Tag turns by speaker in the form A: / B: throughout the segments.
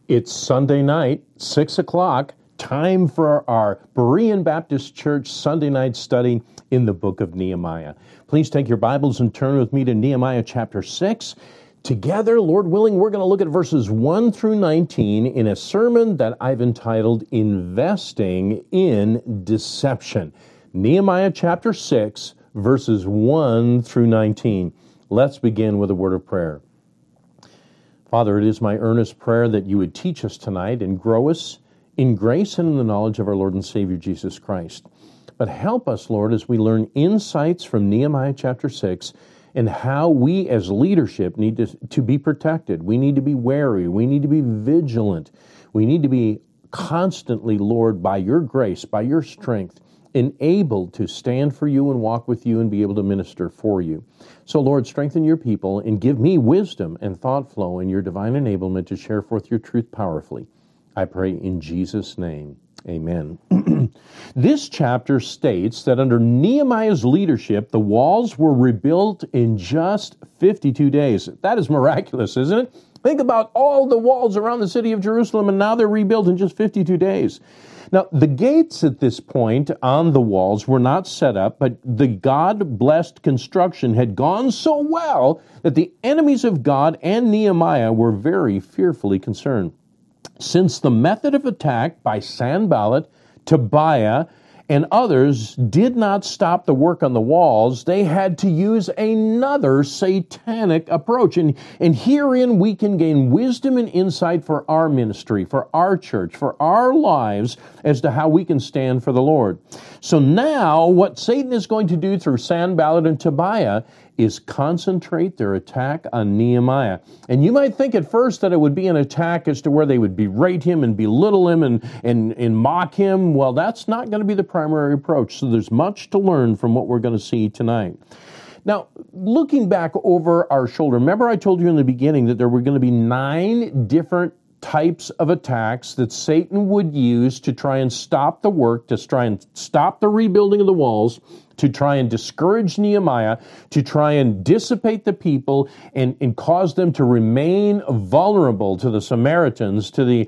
A: It's Sunday night, 6 o'clock, time for our Berean Baptist Church Sunday night study in the book of Nehemiah. Please take your Bibles and turn with me to Nehemiah chapter 6. Together, Lord willing, we're going to look at verses 1 through 19 in a sermon that I've entitled Investing in Deception. Nehemiah chapter 6, verses 1 through 19. Let's begin with a word of prayer. Father, it is my earnest prayer that you would teach us tonight and grow us in grace and in the knowledge of our Lord and Savior Jesus Christ. But help us, Lord, as we learn insights from Nehemiah chapter 6 and how we as leadership need to be protected. We need to be wary. We need to be vigilant. We need to be constantly, Lord, by your grace, by your strength, enabled to stand for you and walk with you and be able to minister for you. So, Lord, strengthen your people and give me wisdom and thought flow and your divine enablement to share forth your truth powerfully. I pray in Jesus' name. Amen. This chapter states that under Nehemiah's leadership, the walls were rebuilt in just 52 days. That is miraculous, isn't it? Think about all the walls around the city of Jerusalem, and now they're rebuilt in just 52 days. Now, the gates at this point on the walls were not set up, but the God-blessed construction had gone so well that the enemies of God and Nehemiah were very fearfully concerned. Since the method of attack by Sanballat, Tobiah, and others did not stop the work on the walls, they had to use another satanic approach. And herein we can gain wisdom and insight for our ministry, for our church, for our lives as to how we can stand for the Lord. So now what Satan is going to do through Sanballat and Tobiah is concentrate their attack on Nehemiah. And you might think at first that it would be an attack as to where they would berate him and belittle him and mock him. Well, that's not going to be the primary approach. So there's much to learn from what we're going to see tonight. Now, looking back over our shoulder, remember I told you in the beginning that there were going to be 9 different types of attacks that Satan would use to try and stop the work, to try and stop the rebuilding of the walls, to try and discourage Nehemiah, to try and dissipate the people and cause them to remain vulnerable to the Samaritans, to the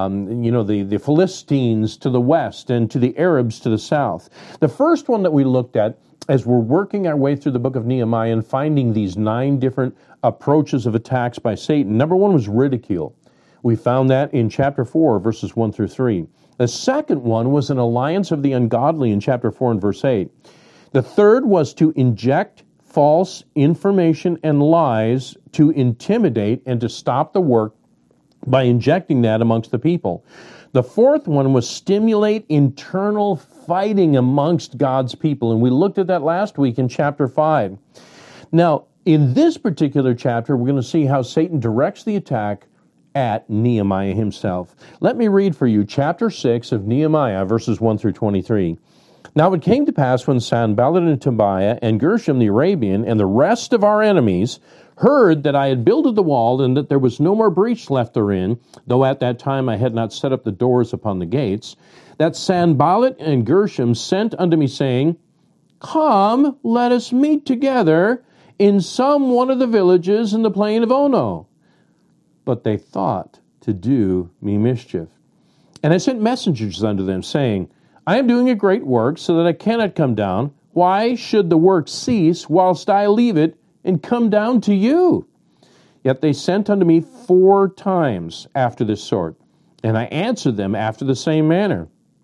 A: Philistines to the west, and to the Arabs to the south. The first one that we looked at as we're working our way through the book of Nehemiah and finding these 9 different approaches of attacks by Satan, number 1 was ridicule. We found that in chapter 4, verses 1 through 3. The second one was an alliance of the ungodly in chapter 4 and verse 8. The third was to inject false information and lies to intimidate and to stop the work by injecting that amongst the people. The fourth one was stimulate internal fighting amongst God's people, and we looked at that last week in chapter 5. Now, in this particular chapter, we're going to see how Satan directs the attack at Nehemiah himself. Let me read for you chapter 6 of Nehemiah, verses 1 through 23. Now it came to pass when Sanballat and Tobiah and Gershom the Arabian and the rest of our enemies heard that I had builded the wall and that there was no more breach left therein, though at that time I had not set up the doors upon the gates, that Sanballat and Gershom sent unto me, saying, Come, let us meet together in some one of the villages in the plain of Ono. But they thought to do me mischief. And I sent messengers unto them, saying, I am doing a great work, so that I cannot come down. Why should the work cease whilst I leave it and come down to you? Yet they sent unto me 4 times after this sort, and I answered them after the same manner.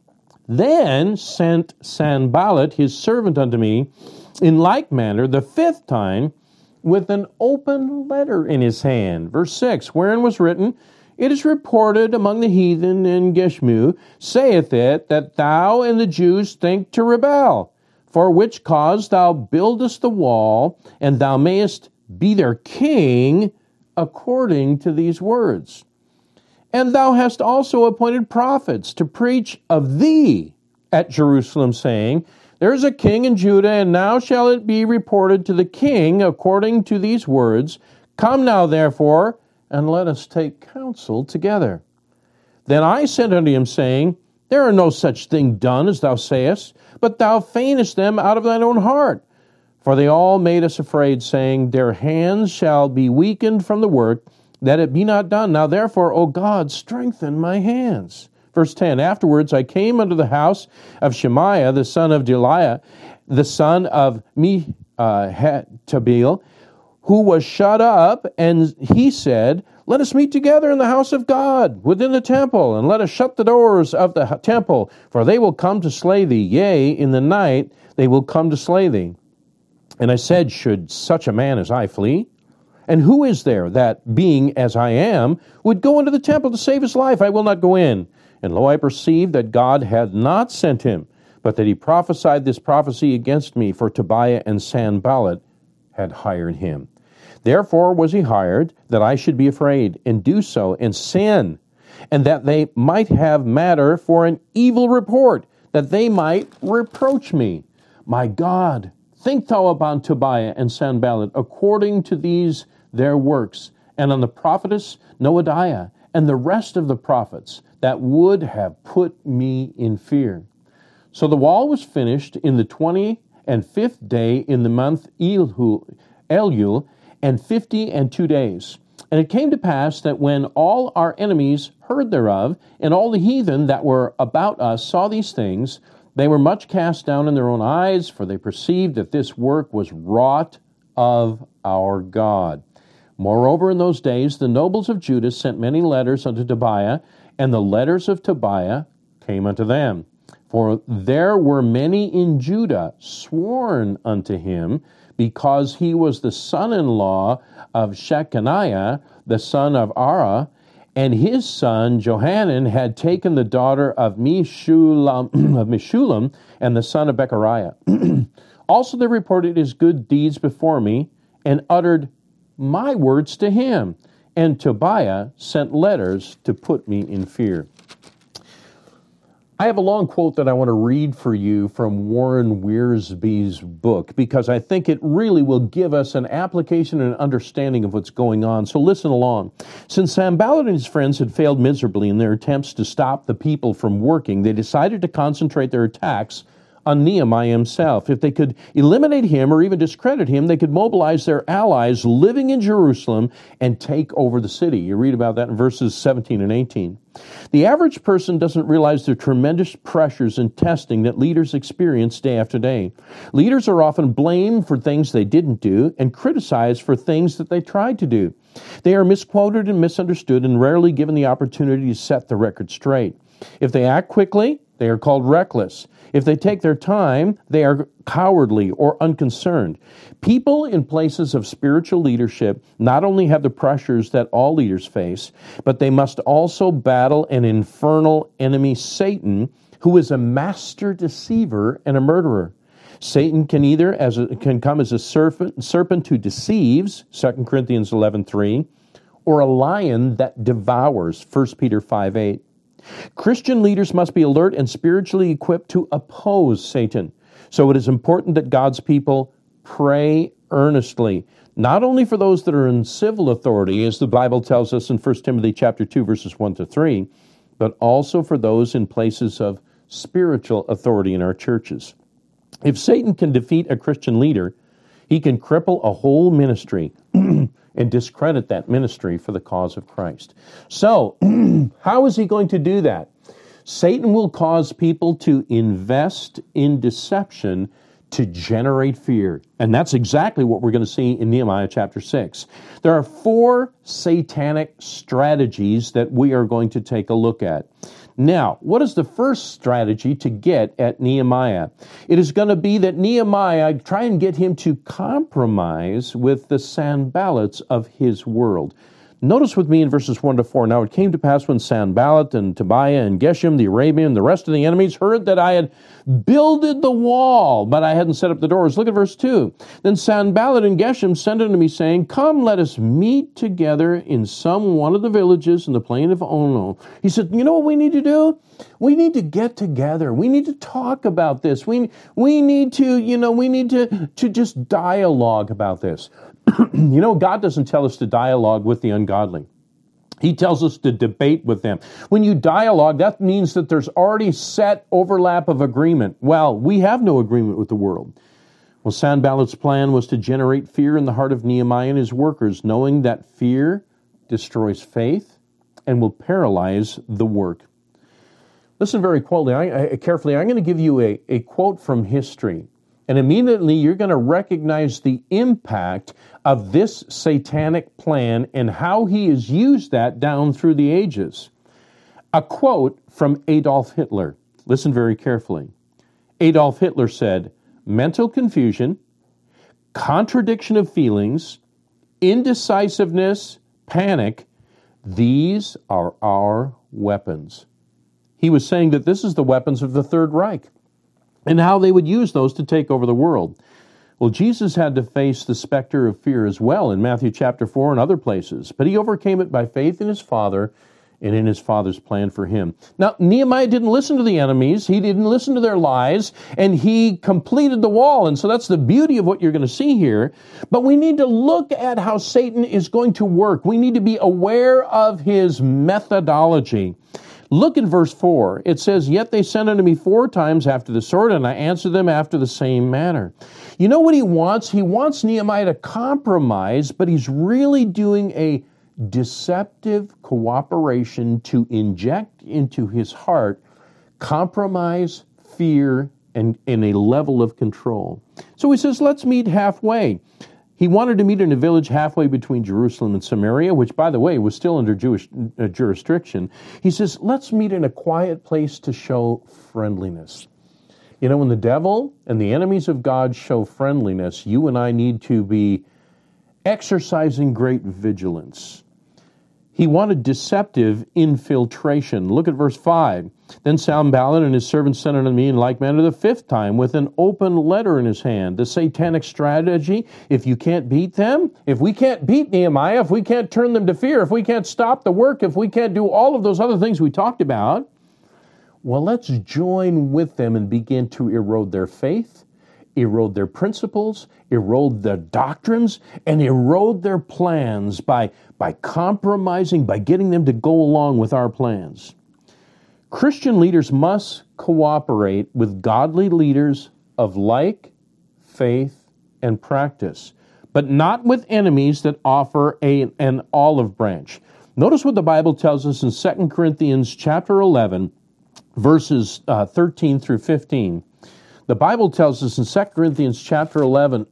A: Then sent Sanballat his servant unto me in like manner the 5th time, with an open letter in his hand. Verse 6, wherein was written, It is reported among the heathen in Geshmu, saith it, that thou and the Jews think to rebel, for which cause thou buildest the wall, and thou mayest be their king, according to these words. And thou hast also appointed prophets to preach of thee at Jerusalem, saying, There is a king in Judah, and now shall it be reported to the king according to these words. Come now, therefore, and let us take counsel together. Then I sent unto him, saying, There are no such thing done as thou sayest, but thou feignest them out of thine own heart. For they all made us afraid, saying, Their hands shall be weakened from the work, that it be not done. Now therefore, O God, strengthen my hands. Verse 10, afterwards I came unto the house of Shemaiah, the son of Delaiah, the son of Mehetabeel, who was shut up, and he said, let us meet together in the house of God, within the temple, and let us shut the doors of the temple, for they will come to slay thee. Yea, in the night they will come to slay thee. And I said, should such a man as I flee? And who is there that, being as I am, would go into the temple to save his life? I will not go in. And lo, I perceived that God had not sent him, but that he prophesied this prophecy against me, for Tobiah and Sanballat had hired him. Therefore was he hired, that I should be afraid, and do so, and sin, and that they might have matter for an evil report, that they might reproach me. My God, think thou upon Tobiah and Sanballat, according to these their works, and on the prophetess Noadiah, and the rest of the prophets, that would have put me in fear. So the wall was finished in the 25th day in the month Elul, and 52 days. And it came to pass that when all our enemies heard thereof, and all the heathen that were about us saw these things, they were much cast down in their own eyes, for they perceived that this work was wrought of our God. Moreover, in those days the nobles of Judah sent many letters unto Tobiah, and the letters of Tobiah came unto them. For there were many in Judah sworn unto him, because he was the son-in-law of Shechaniah, the son of Ara, and his son Johanan had taken the daughter of Meshulam and the son of Bechariah. Also they reported his good deeds before me, and uttered my words to him. And Tobiah sent letters to put me in fear. I have a long quote that I want to read for you from Warren Wiersbe's book, because I think it really will give us an application and an understanding of what's going on. So listen along. Since Sanballat and his friends had failed miserably in their attempts to stop the people from working, they decided to concentrate their attacks on Nehemiah himself. If they could eliminate him or even discredit him, they could mobilize their allies living in Jerusalem and take over the city. You read about that in verses 17 and 18. The average person doesn't realize the tremendous pressures and testing that leaders experience day after day. Leaders are often blamed for things they didn't do and criticized for things that they tried to do. They are misquoted and misunderstood and rarely given the opportunity to set the record straight. If they act quickly, they are called reckless. If they take their time, they are cowardly or unconcerned. People in places of spiritual leadership not only have the pressures that all leaders face, but they must also battle an infernal enemy, Satan, who is a master deceiver and a murderer. Satan can come as a serpent who deceives, 2 Corinthians 11:3, or a lion that devours, 1 Peter 5:8. Christian leaders must be alert and spiritually equipped to oppose Satan. So it is important that God's people pray earnestly, not only for those that are in civil authority, as the Bible tells us in 1 Timothy chapter 2, verses 1 to 3, but also for those in places of spiritual authority in our churches. If Satan can defeat a Christian leader, he can cripple a whole ministry and discredit that ministry for the cause of Christ. So, how is he going to do that? Satan will cause people to invest in deception to generate fear. And that's exactly what we're going to see in Nehemiah chapter 6. There are 4 satanic strategies that we are going to take a look at. Now, what is the first strategy to get at Nehemiah? It is going to be that Nehemiah, try and get him to compromise with the Sanballats of his world. Notice with me in verses 1 to 4, now it came to pass when Sanballat and Tobiah and Geshem the Arabian and the rest of the enemies heard that I had builded the wall, but I hadn't set up the doors. Look at verse 2. Then Sanballat and Geshem sent unto me, saying, Come, let us meet together in some one of the villages in the plain of Ono. He said, you know what we need to do? We need to get together. We need to talk about this. We need to just dialogue about this. You know, God doesn't tell us to dialogue with the ungodly. He tells us to debate with them. When you dialogue, that means that there's already set overlap of agreement. Well, we have no agreement with the world. Well, Sanballat's plan was to generate fear in the heart of Nehemiah and his workers, knowing that fear destroys faith, and will paralyze the work. Listen very carefully. I'm going to give you a quote from history. And immediately you're going to recognize the impact of this satanic plan and how he has used that down through the ages. A quote from Adolf Hitler. Listen very carefully. Adolf Hitler said, "Mental confusion, contradiction of feelings, indecisiveness, panic, these are our weapons." He was saying that this is the weapons of the Third Reich and how they would use those to take over the world. Well, Jesus had to face the specter of fear as well in Matthew chapter 4 and other places, but he overcame it by faith in his Father and in his Father's plan for him. Now, Nehemiah didn't listen to the enemies. He didn't listen to their lies, and he completed the wall. And so that's the beauty of what you're going to see here. But we need to look at how Satan is going to work. We need to be aware of his methodology. Look in verse 4. It says, "Yet they sent unto me 4 times after the sword, and I answered them after the same manner." You know what he wants? He wants Nehemiah to compromise, but he's really doing a deceptive cooperation to inject into his heart compromise, fear, and a level of control. So he says, let's meet halfway. He wanted to meet in a village halfway between Jerusalem and Samaria, which, by the way, was still under Jewish jurisdiction. He says, let's meet in a quiet place to show friendliness. You know, when the devil and the enemies of God show friendliness, you and I need to be exercising great vigilance. He wanted deceptive infiltration. Look at verse 5. "Then Sanballat and his servants sent unto me in like manner the 5th time with an open letter in his hand." The satanic strategy, if you can't beat them, if we can't beat Nehemiah, if we can't turn them to fear, if we can't stop the work, if we can't do all of those other things we talked about, well, let's join with them and begin to erode their faith, erode their principles, erode their doctrines, and erode their plans by compromising, by getting them to go along with our plans. Christian leaders must cooperate with godly leaders of like faith and practice, but not with enemies that offer an olive branch. Notice what the Bible tells us in 2 Corinthians chapter 11, verses 13 through 15. The Bible tells us in 2 Corinthians chapter 11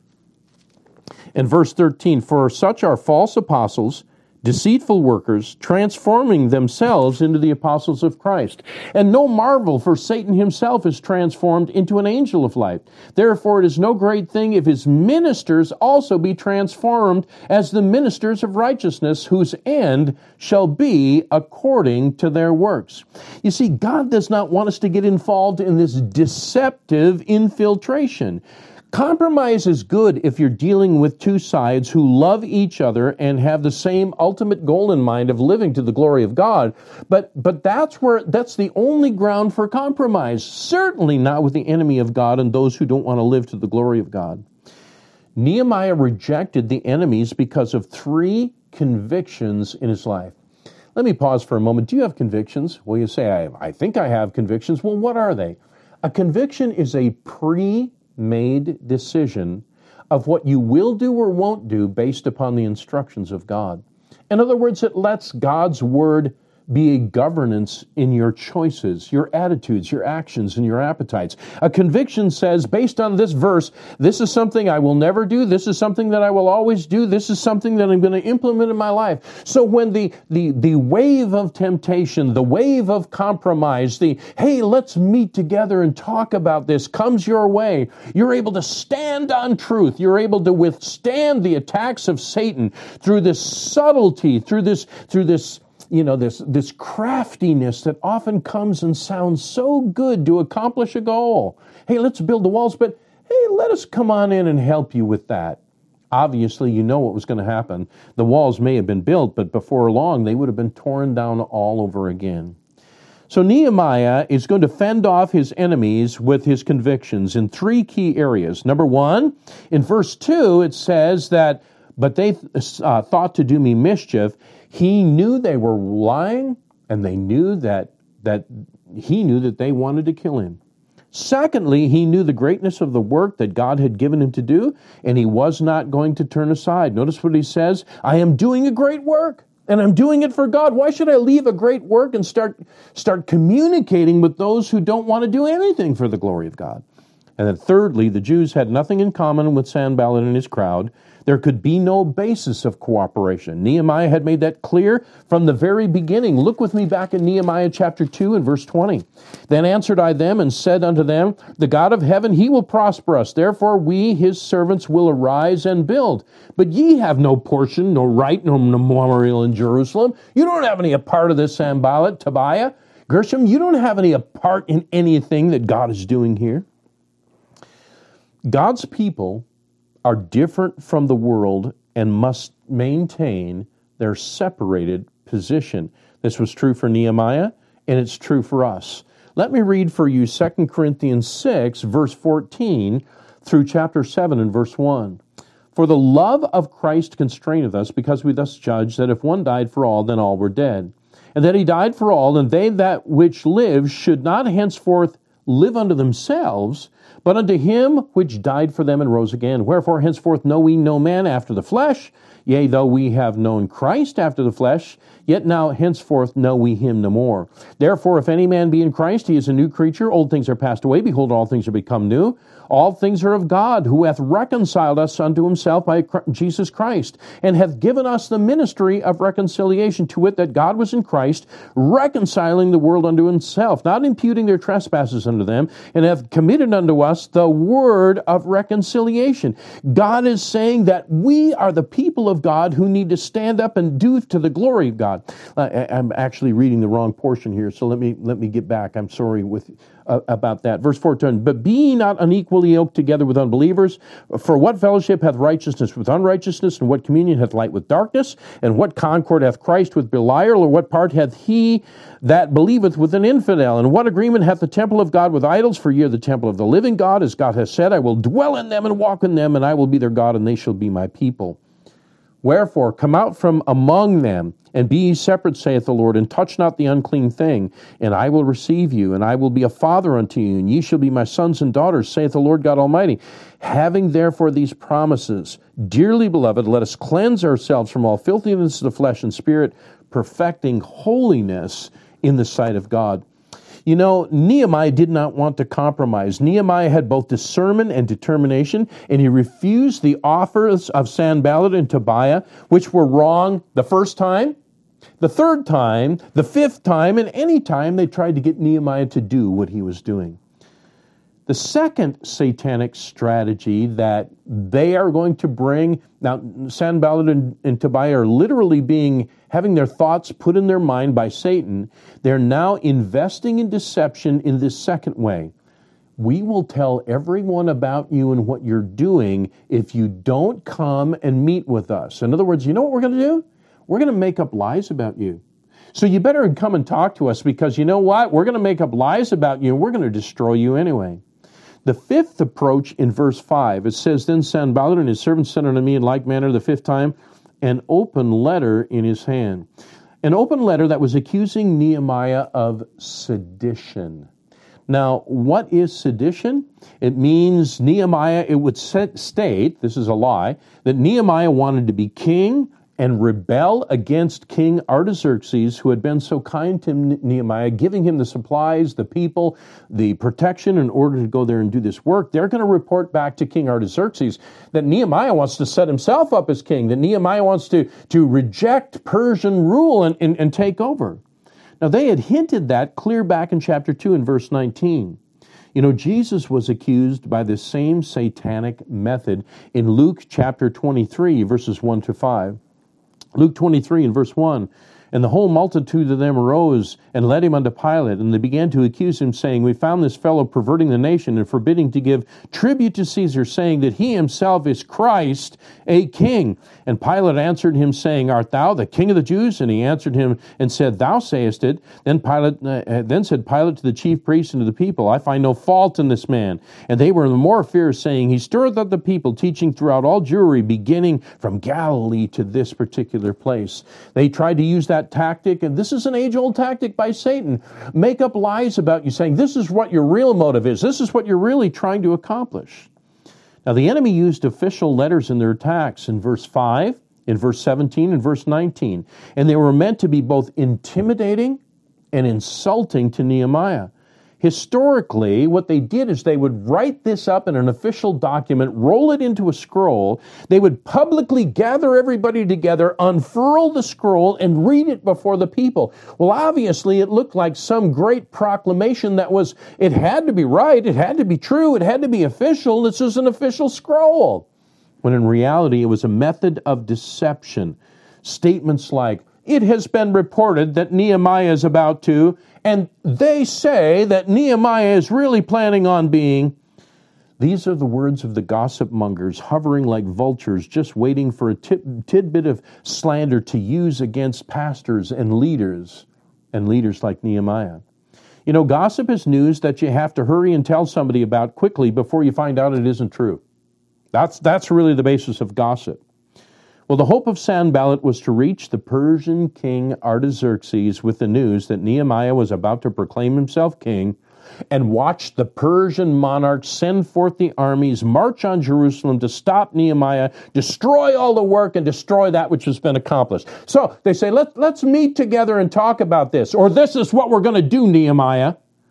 A: and verse 13, "For such are false apostles, deceitful workers, transforming themselves into the apostles of Christ. And no marvel, for Satan himself is transformed into an angel of light. Therefore it is no great thing if his ministers also be transformed as the ministers of righteousness, whose end shall be according to their works." You see, God does not want us to get involved in this deceptive infiltration. Compromise is good if you're dealing with two sides who love each other and have the same ultimate goal in mind of living to the glory of God. But that's the only ground for compromise. Certainly not with the enemy of God and those who don't want to live to the glory of God. Nehemiah rejected the enemies because of 3 convictions in his life. Let me pause for a moment. Do you have convictions? Well, you say, I think I have convictions. Well, what are they? A conviction is a pre-made decision of what you will do or won't do based upon the instructions of God. In other words, it lets God's word be a governance in your choices, your attitudes, your actions, and your appetites. A conviction says, based on this verse, this is something I will never do, this is something that I will always do, this is something that I'm going to implement in my life. So when the wave of temptation, the wave of compromise, hey, let's meet together and talk about this comes your way, you're able to stand on truth. You're able to withstand the attacks of Satan through this subtlety, through this this craftiness that often comes and sounds so good to accomplish a goal. Hey, let's build the walls, but hey, let us come on in and help you with that. Obviously, you know what was going to happen. The walls may have been built, but before long, they would have been torn down all over again. So Nehemiah is going to fend off his enemies with his convictions in 3 key areas. Number 1, in verse 2, it says that, but they thought to do me mischief. He knew they were lying, and they knew that he knew that they wanted to kill him. Secondly, he knew the greatness of the work that God had given him to do, and he was not going to turn aside. Notice what he says, I am doing a great work, and I'm doing it for God. Why should I leave a great work and start communicating with those who don't want to do anything for the glory of God? And then thirdly, the Jews had nothing in common with Sanballat and his crowd. There could be no basis of cooperation. Nehemiah had made that clear from the very beginning. Look with me back in Nehemiah chapter 2 and verse 20. Then answered I them and said unto them, the God of heaven, he will prosper us. Therefore we, his servants, will arise and build. But ye have no portion, no right, no memorial in Jerusalem. You don't have any part of this, Sanballat, Tobiah, Gershom. You don't have any part in anything that God is doing here. God's people are different from the world and must maintain their separated position. This was true for Nehemiah, and it's true for us. Let me read for you 2 Corinthians 6, verse 14, through chapter 7 and verse 1. For the love of Christ constraineth us, because we thus judge that if one died for all, then all were dead. And that he died for all, and they that which live should not henceforth live unto themselves, but unto him which died for them and rose again. Wherefore henceforth know we no man after the flesh. Yea, though we have known Christ after the flesh, yet now henceforth know we him no more. Therefore, if any man be in Christ, he is a new creature. Old things are passed away. Behold, all things are become new. All things are of God, who hath reconciled us unto himself by Jesus Christ, and hath given us the ministry of reconciliation, to wit, that God was in Christ, reconciling the world unto himself, not imputing their trespasses unto them, and hath committed unto us the word of reconciliation. God is saying that we are the people of God who need to stand up and do to the glory of God. I'm actually reading the wrong portion here, so let me get back. I'm sorry about that. Verse 14, but be ye not unequally yoked together with unbelievers. For what fellowship hath righteousness with unrighteousness, and what communion hath light with darkness? And what concord hath Christ with Belial, or what part hath he that believeth with an infidel? And what agreement hath the temple of God with idols? For ye are the temple of the living God, as God hath said, I will dwell in them and walk in them, and I will be their God, and they shall be my people. Wherefore, come out from among them, and be ye separate, saith the Lord, and touch not the unclean thing, and I will receive you, and I will be a father unto you, and ye shall be my sons and daughters, saith the Lord God Almighty. Having therefore these promises, dearly beloved, let us cleanse ourselves from all filthiness of the flesh and spirit, perfecting holiness in the sight of God. You know, Nehemiah did not want to compromise. Nehemiah had both discernment and determination, and he refused the offers of Sanballat and Tobiah, which were wrong the first time, the third time, the fifth time, and any time they tried to get Nehemiah to do what he was doing. The second satanic strategy that they are going to bring, now Sanballat and Tobiah are literally having their thoughts put in their mind by Satan. They're now investing in deception in this second way. We will tell everyone about you and what you're doing if you don't come and meet with us. In other words, you know what we're going to do? We're going to make up lies about you. So you better come and talk to us, because you know what? We're going to make up lies about you and we're going to destroy you anyway. The fifth approach in verse 5, it says, Then Sanballat and his servants sent unto me in like manner the fifth time an open letter in his hand. An open letter that was accusing Nehemiah of sedition. Now, what is sedition? It means Nehemiah, it would state, this is a lie, that Nehemiah wanted to be king and rebel against King Artaxerxes, who had been so kind to Nehemiah, giving him the supplies, the people, the protection in order to go there and do this work. They're going to report back to King Artaxerxes that Nehemiah wants to set himself up as king, that Nehemiah wants to reject Persian rule and take over. Now, they had hinted that clear back in chapter 2 and verse 19. You know, Jesus was accused by the same satanic method in Luke chapter 23, verses 1 to 5. Luke 23 and verse 1, And the whole multitude of them arose and led him unto Pilate, and they began to accuse him, saying, We found this fellow perverting the nation and forbidding to give tribute to Caesar, saying that he himself is Christ, a king. And Pilate answered him, saying, Art thou the king of the Jews? And he answered him and said, Thou sayest it. Then said Pilate to the chief priests and to the people, I find no fault in this man. And they were in the more fear, saying, He stirreth up the people, teaching throughout all Jewry, beginning from Galilee to this particular place. They tried to use that that tactic, and this is an age-old tactic by Satan. Make up lies about you, saying this is what your real motive is. This is what you're really trying to accomplish. Now, the enemy used official letters in their attacks in verse 5, in verse 17, and verse 19. And they were meant to be both intimidating and insulting to Nehemiah. Historically, what they did is they would write this up in an official document, roll it into a scroll. They would publicly gather everybody together, unfurl the scroll, and read it before the people. Well, obviously, it looked like some great proclamation it had to be right, it had to be true, it had to be official. This is an official scroll. When in reality, it was a method of deception. Statements like, it has been reported that Nehemiah is about to, and they say that Nehemiah is really planning on being. These are the words of the gossip mongers, hovering like vultures, just waiting for a tidbit of slander to use against pastors and leaders like Nehemiah. You know, gossip is news that you have to hurry and tell somebody about quickly before you find out it isn't true. That's really the basis of gossip. Well, the hope of Sanballat was to reach the Persian king Artaxerxes with the news that Nehemiah was about to proclaim himself king, and watch the Persian monarch send forth the armies, march on Jerusalem to stop Nehemiah, destroy all the work, and destroy that which has been accomplished. So they say, let's meet together and talk about this, or this is what we're going to do, Nehemiah.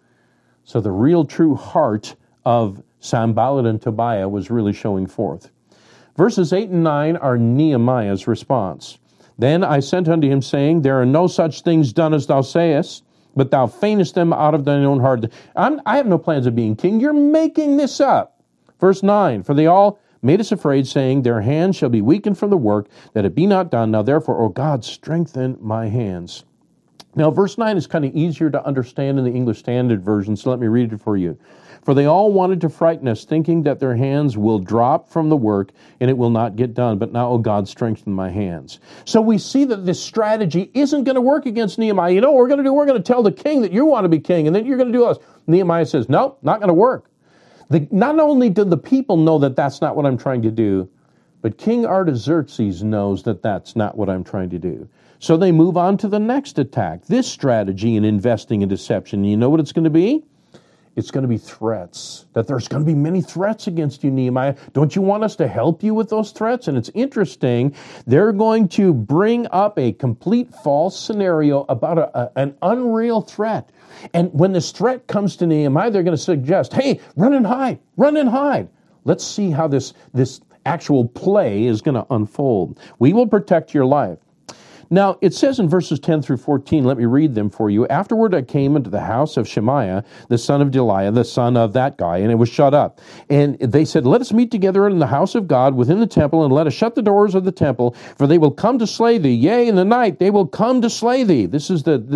A: So the real true heart of Sanballat and Tobiah was really showing forth. Verses 8 and 9 are Nehemiah's response. Then I sent unto him, saying, there are no such things done as thou sayest, but thou feignest them out of thine own heart. I have no plans of being king. You're making this up. Verse 9, for they all made us afraid, saying, their hands shall be weakened from the work, that it be not done. Now therefore, O God, strengthen my hands. Now verse 9 is kind of easier to understand in the English Standard Version, so let me read it for you. For they all wanted to frighten us, thinking that their hands will drop from the work and it will not get done. But now, O God, strengthen my hands. So we see that this strategy isn't going to work against Nehemiah. You know what we're going to do? We're going to tell the king that you want to be king, and then you're going to do us. Nehemiah says, no, not going to work. Not only did the people know that that's not what I'm trying to do, but King Artaxerxes knows that that's not what I'm trying to do. So they move on to the next attack. This strategy in investing in deception, you know what it's going to be? It's going to be threats, that there's going to be many threats against you, Nehemiah. Don't you want us to help you with those threats? And it's interesting, they're going to bring up a complete false scenario about an unreal threat. And when this threat comes to Nehemiah, they're going to suggest, hey, run and hide, run and hide. Let's see how this actual play is going to unfold. We will protect your life. Now, it says in verses 10 through 14, let me read them for you. Afterward I came into the house of Shemaiah, the son of Delaiah, the son of that guy, and it was shut up. And they said, let us meet together in the house of God within the temple, and let us shut the doors of the temple, for they will come to slay thee. Yea, in the night they will come to slay thee. This is the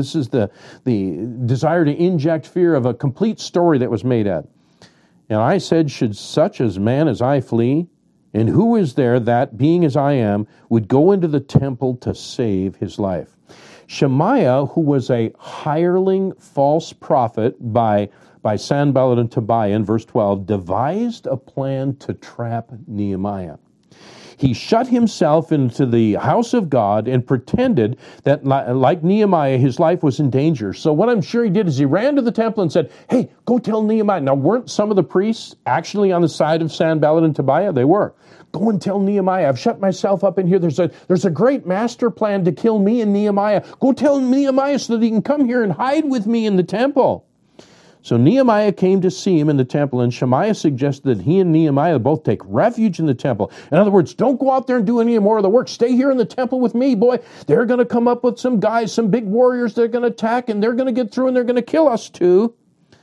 A: desire to inject fear of a complete story that was made up. And I said, should such a man as I flee? And who is there that, being as I am, would go into the temple to save his life? Shemaiah, who was a hireling false prophet by Sanballat and Tobiah in verse 12, devised a plan to trap Nehemiah. He shut himself into the house of God and pretended that, like Nehemiah, his life was in danger. So what I'm sure he did is he ran to the temple and said, hey, go tell Nehemiah. Now, weren't some of the priests actually on the side of Sanballat and Tobiah? They were. Go and tell Nehemiah, I've shut myself up in here. There's a great master plan to kill me and Nehemiah. Go tell Nehemiah so that he can come here and hide with me in the temple. So Nehemiah came to see him in the temple, and Shemaiah suggested that he and Nehemiah both take refuge in the temple. In other words, don't go out there and do any more of the work. Stay here in the temple with me, boy. They're going to come up with some guys, some big warriors they're going to attack, and they're going to get through, and they're going to kill us too.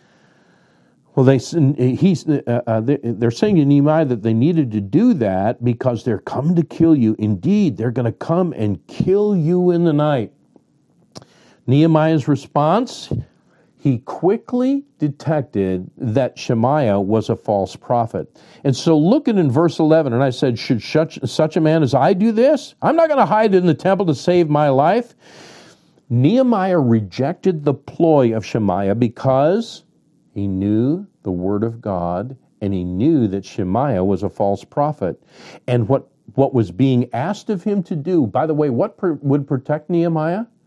A: Well, they're saying to Nehemiah that they needed to do that because they're coming to kill you. Indeed, they're going to come and kill you in the night. Nehemiah's response, he quickly detected that Shemaiah was a false prophet. And so look at in verse 11, and I said, should such a man as I do this? I'm not going to hide in the temple to save my life. Nehemiah rejected the ploy of Shemaiah because he knew the word of God, and he knew that Shemaiah was a false prophet. And what was being asked of him to do, by the way, what would protect Nehemiah?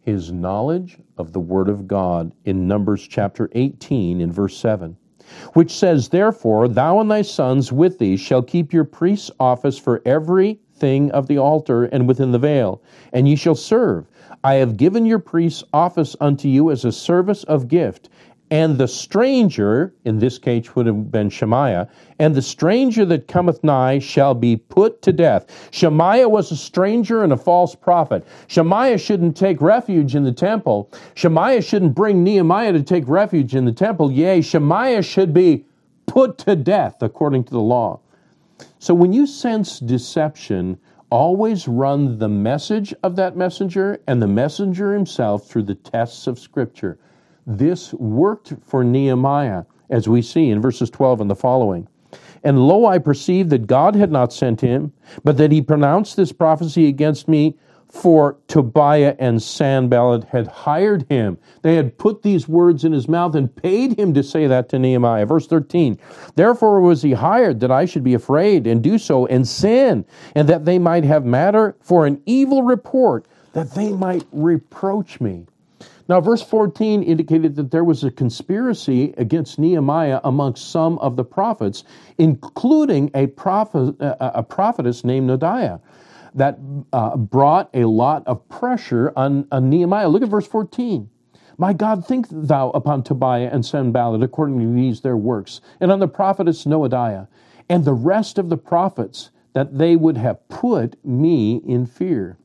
A: his knowledge of the Word of God in Numbers chapter 18 in verse 7, which says, "Therefore thou and thy sons with thee shall keep your priest's office for every thing of the altar and within the veil, and ye shall serve. I have given your priest's office unto you as a service of gift. And the stranger," in this case would have been Shemaiah, "and the stranger that cometh nigh shall be put to death." Shemaiah was a stranger and a false prophet. Shemaiah shouldn't take refuge in the temple. Shemaiah shouldn't bring Nehemiah to take refuge in the temple. Yea, Shemaiah should be put to death according to the law. So when you sense deception, always run the message of that messenger and the messenger himself through the tests of Scripture. This worked for Nehemiah, as we see in verses 12 and the following. "And lo, I perceived that God had not sent him, but that he pronounced this prophecy against me, for Tobiah and Sanballat had hired him." They had put these words in his mouth and paid him to say that to Nehemiah. Verse 13, "Therefore was he hired, that I should be afraid, and do so, and sin, and that they might have matter for an evil report, that they might reproach me." Now, verse 14 indicated that there was a conspiracy against Nehemiah amongst some of the prophets, including a prophetess named Noadiah, that brought a lot of pressure on Nehemiah. Look at verse 14. "My God, think thou upon Tobiah and Sanballat according to these their works, and on the prophetess Noadiah, and the rest of the prophets, that they would have put me in fear."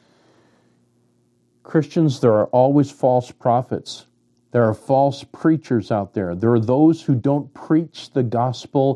A: Christians, there are always false prophets. There are false preachers out there. There are those who don't preach the gospel,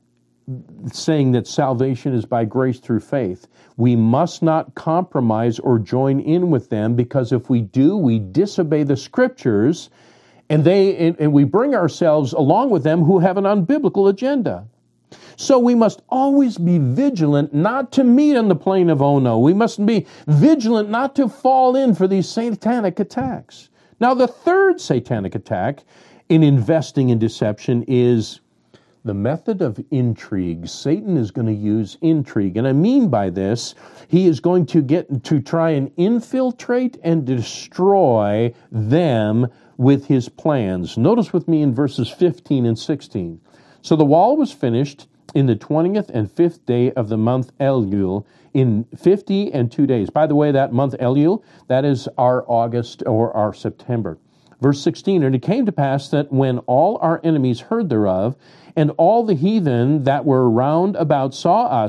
A: saying that salvation is by grace through faith. We must not compromise or join in with them, because if we do, we disobey the Scriptures, and we bring ourselves along with them who have an unbiblical agenda. So we must always be vigilant not to meet on the plain of Ono. We must be vigilant not to fall in for these satanic attacks. Now, the third satanic attack in investing in deception is the method of intrigue. Satan is going to use intrigue. And I mean by this, he is going to try and infiltrate and destroy them with his plans. Notice with me in verses 15 and 16. "So the wall was finished in the 20th and 5th day of the month Elul, in 52 days. By the way, that month Elul, that is our August or our September. Verse 16, "And it came to pass that when all our enemies heard thereof, and all the heathen that were round about saw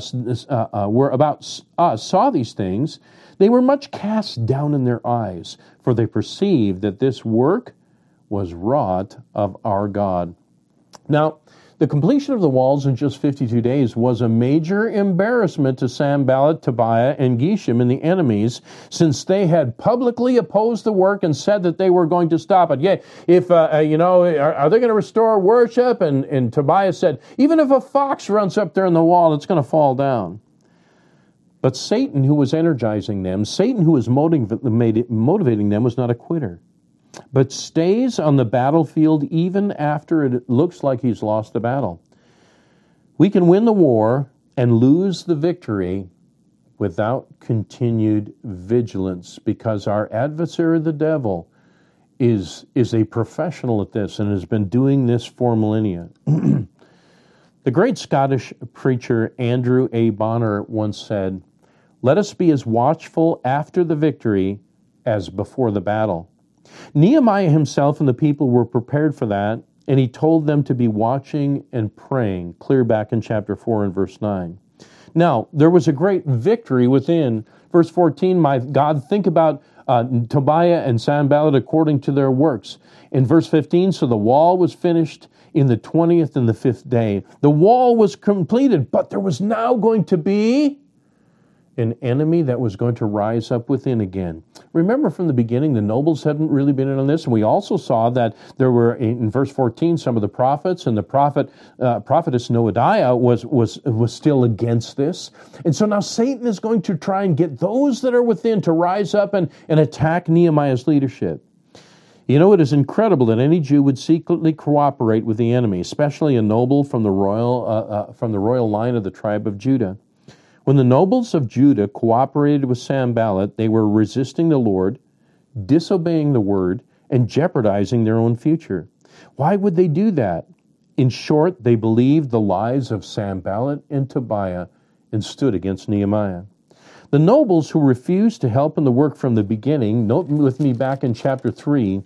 A: these things, they were much cast down in their eyes, for they perceived that this work was wrought of our God." Now, the completion of the walls in just 52 days was a major embarrassment to Sanballat, Tobiah, and Geshem and the enemies, since they had publicly opposed the work and said that they were going to stop it. Yeah, if, are they going to restore worship? And Tobiah said, even if a fox runs up there in the wall, it's going to fall down. But Satan, who was energizing them, Satan, who was motivating them, was not a quitter, but stays on the battlefield even after it looks like he's lost the battle. We can win the war and lose the victory without continued vigilance, because our adversary, the devil, is a professional at this and has been doing this for millennia. The great Scottish preacher Andrew A. Bonner once said, "Let us be as watchful after the victory as before the battle." Nehemiah himself and the people were prepared for that, and he told them to be watching and praying, clear back in chapter 4 and verse 9. Now, there was a great victory within. Verse 14, "My God, think about Tobiah and Sanballat according to their works." In verse 15, "So the wall was finished in the 20th and the 5th day." The wall was completed, but there was now going to be an enemy that was going to rise up within again. Remember from the beginning, the nobles hadn't really been in on this, and we also saw that there were, in verse 14, some of the prophets, and the prophetess Noadiah was still against this. And so now Satan is going to try and get those that are within to rise up and attack Nehemiah's leadership. You know, it is incredible that any Jew would secretly cooperate with the enemy, especially a noble from the royal line of the tribe of Judah. When the nobles of Judah cooperated with Sanballat, they were resisting the Lord, disobeying the word, and jeopardizing their own future. Why would they do that? In short, they believed the lies of Sanballat and Tobiah and stood against Nehemiah. The nobles who refused to help in the work from the beginning, note with me back in chapter 3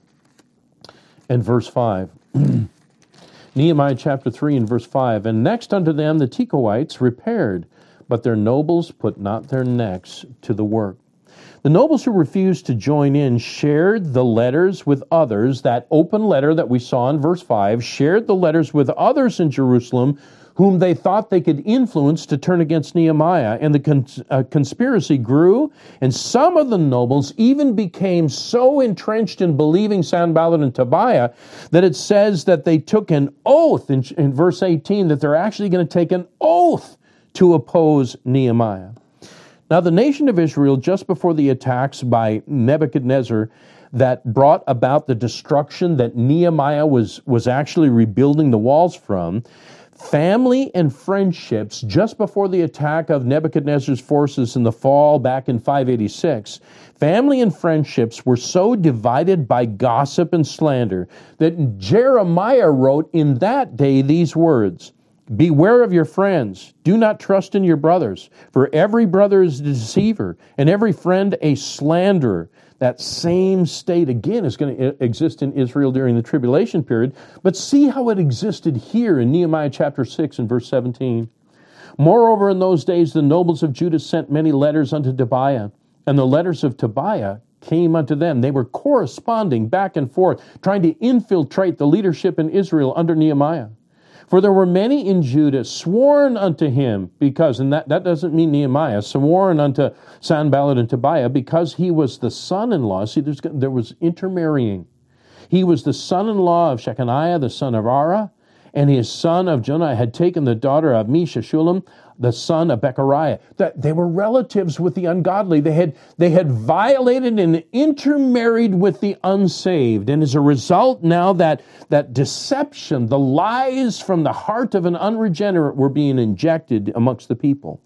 A: and verse 5. Nehemiah chapter 3 and verse 5. And next unto them the Tekoites repaired, but their nobles put not their necks to the work. The nobles who refused to join in shared the letters with others, that open letter that we saw in verse 5, shared the letters with others in Jerusalem whom they thought they could influence to turn against Nehemiah. And the conspiracy grew, and some of the nobles even became so entrenched in believing Sanballat and Tobiah that it says that they took an oath in verse 18, that they're actually going to take an oath to oppose Nehemiah. Now, the nation of Israel, just before the attacks by Nebuchadnezzar that brought about the destruction that Nehemiah was actually rebuilding the walls from, family and friendships, just before the attack of Nebuchadnezzar's forces in the fall back in 586, family and friendships were so divided by gossip and slander that Jeremiah wrote in that day these words, "Beware of your friends. Do not trust in your brothers, for every brother is a deceiver, and every friend a slanderer." That same state, again, is going to exist in Israel during the tribulation period, but see how it existed here in Nehemiah chapter 6 and verse 17. "Moreover, in those days the nobles of Judah sent many letters unto Tobiah, and the letters of Tobiah came unto them." They were corresponding back and forth, trying to infiltrate the leadership in Israel under Nehemiah. "For there were many in Judah sworn unto him," because, and that doesn't mean Nehemiah, sworn unto Sanballat and Tobiah, because he was the son-in-law. See, there was intermarrying. He was the son-in-law of Shechaniah, the son of Ara, and his son of Jonah had taken the daughter of Meshullam, the son of Bechariah. That they were relatives with the ungodly. They had violated and intermarried with the unsaved. And as a result, now that deception, the lies from the heart of an unregenerate were being injected amongst the people.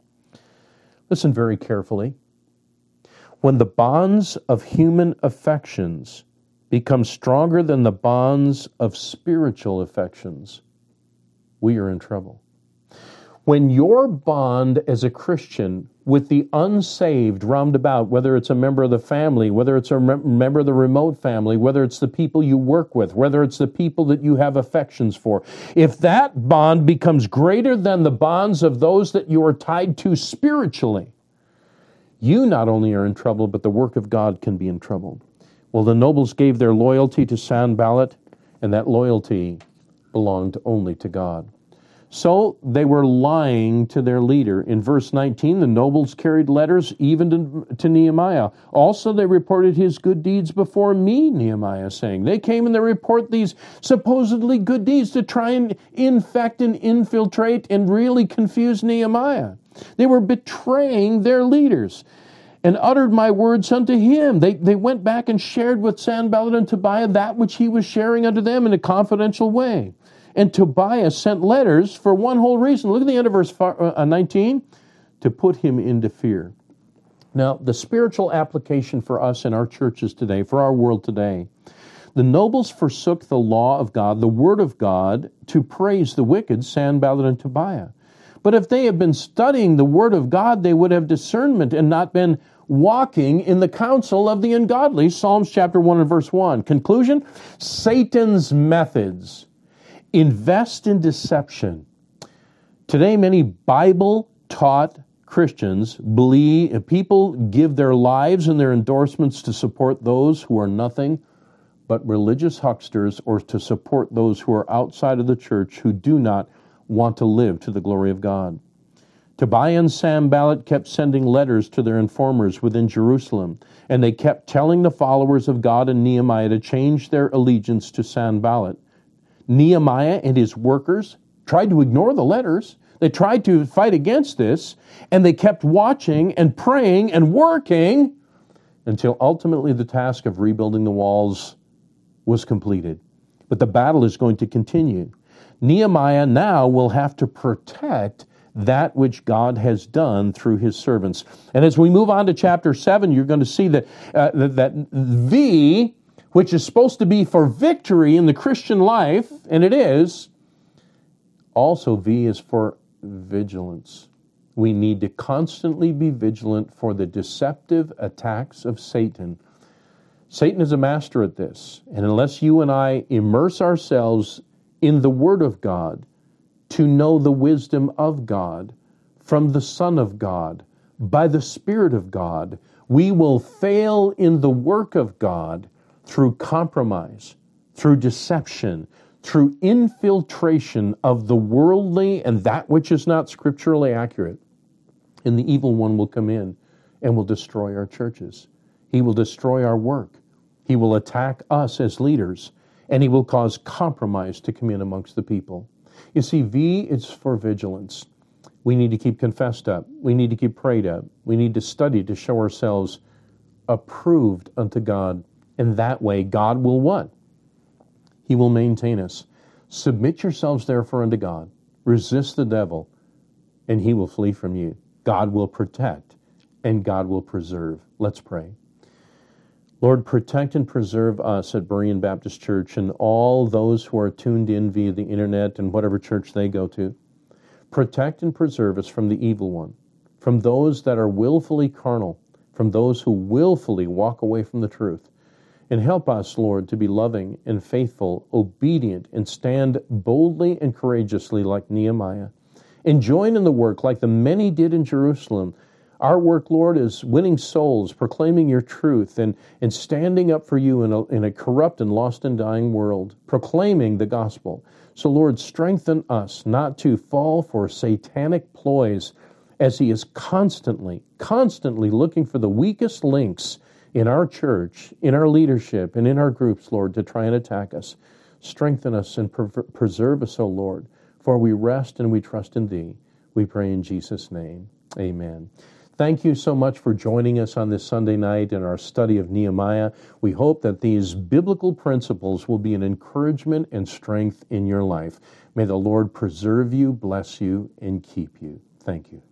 A: Listen very carefully. When the bonds of human affections become stronger than the bonds of spiritual affections, we are in trouble. When your bond as a Christian with the unsaved round about, whether it's a member of the family, whether it's a member of the remote family, whether it's the people you work with, whether it's the people that you have affections for, if that bond becomes greater than the bonds of those that you are tied to spiritually, you not only are in trouble, but the work of God can be in trouble. Well, the nobles gave their loyalty to Sanballat, and that loyalty belonged only to God. So they were lying to their leader. In verse 19, the nobles carried letters even to Nehemiah. Also they reported his good deeds before me, Nehemiah saying. They came and they report these supposedly good deeds to try and infect and infiltrate and really confuse Nehemiah. They were betraying their leaders and uttered my words unto him. They went back and shared with Sanballat and Tobiah that which he was sharing unto them in a confidential way. And Tobiah sent letters for one whole reason. Look at the end of verse 19. To put him into fear. Now, the spiritual application for us in our churches today, for our world today, the nobles forsook the law of God, the word of God, to praise the wicked, Sanballat and Tobiah. But if they had been studying the word of God, they would have discernment and not been walking in the counsel of the ungodly. Psalms chapter 1 and verse 1. Conclusion, Satan's methods. Invest in deception. Today, many Bible-taught Christians believe people give their lives and their endorsements to support those who are nothing but religious hucksters, or to support those who are outside of the church who do not want to live to the glory of God. Tobiah and Sanballat kept sending letters to their informers within Jerusalem, and they kept telling the followers of God and Nehemiah to change their allegiance to Sanballat. Nehemiah and his workers tried to ignore the letters. They tried to fight against this, and they kept watching and praying and working until ultimately the task of rebuilding the walls was completed. But the battle is going to continue. Nehemiah now will have to protect that which God has done through his servants. And as we move on to chapter 7, you're going to see that that V, which is supposed to be for victory in the Christian life, and it is, also V is for vigilance. We need to constantly be vigilant for the deceptive attacks of Satan. Satan is a master at this, and unless you and I immerse ourselves in the Word of God to know the wisdom of God from the Son of God, by the Spirit of God, we will fail in the work of God through compromise, through deception, through infiltration of the worldly and that which is not scripturally accurate. And the evil one will come in and will destroy our churches. He will destroy our work. He will attack us as leaders, and he will cause compromise to come in amongst the people. You see, V is for vigilance. We need to keep confessed up. We need to keep prayed up. We need to study to show ourselves approved unto God. And that way, God will what? He will maintain us. Submit yourselves therefore unto God. Resist the devil, and he will flee from you. God will protect, and God will preserve. Let's pray. Lord, protect and preserve us at Berean Baptist Church and all those who are tuned in via the internet and whatever church they go to. Protect and preserve us from the evil one, from those that are willfully carnal, from those who willfully walk away from the truth. And help us, Lord, to be loving and faithful, obedient, and stand boldly and courageously like Nehemiah. And join in the work like the many did in Jerusalem. Our work, Lord, is winning souls, proclaiming your truth, and standing up for you in a corrupt and lost and dying world, proclaiming the gospel. So, Lord, strengthen us not to fall for satanic ploys as he is constantly looking for the weakest links in our church, in our leadership, and in our groups, Lord, to try and attack us. Strengthen us and preserve us, O Lord, for we rest and we trust in thee. We pray in Jesus' name. Amen. Thank you so much for joining us on this Sunday night in our study of Nehemiah. We hope that these biblical principles will be an encouragement and strength in your life. May the Lord preserve you, bless you, and keep you. Thank you.